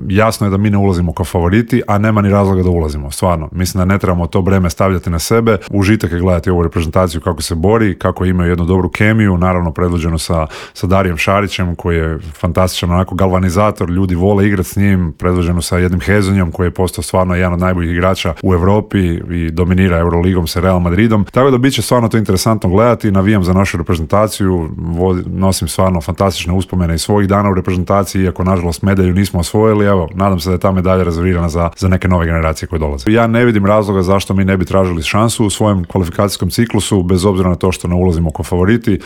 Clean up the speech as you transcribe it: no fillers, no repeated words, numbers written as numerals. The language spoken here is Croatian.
jasno je da mi ne ulazimo kao favoriti, a nema ni razloga da ulazimo, stvarno. Mislim da ne trebamo to breme stavljati na sebe. Užitak je gledati ovu reprezentaciju kako se bori, kako imaju jednu dobru kemiju, naravno predvođeno sa Darijem Šarićem koji je fantastičan onako galvanizator, ljudi vole igrati s njim, predvođeno sa jednim Hezonjom koji je postao stvarno jedan od najboljih igrača u Europi i dominira Euroligom sa Real Madridom. Tako da bit će stvarno to interesantno gledati, navijam za našu reprezentaciju, nosim stvarno fantastične uspomene iz svojih dana u reprezentaciji, iako nažalost medalju nismo osvojili, evo, nadam se da je ta medalja rezervirana za neke nove generacije koje dolaze. Ja ne vidim razloga zašto mi ne bi tražili šansu u svojem kvalifikacijskom ciklusu, bez obzira na to što ne ulazimo kao favoriti.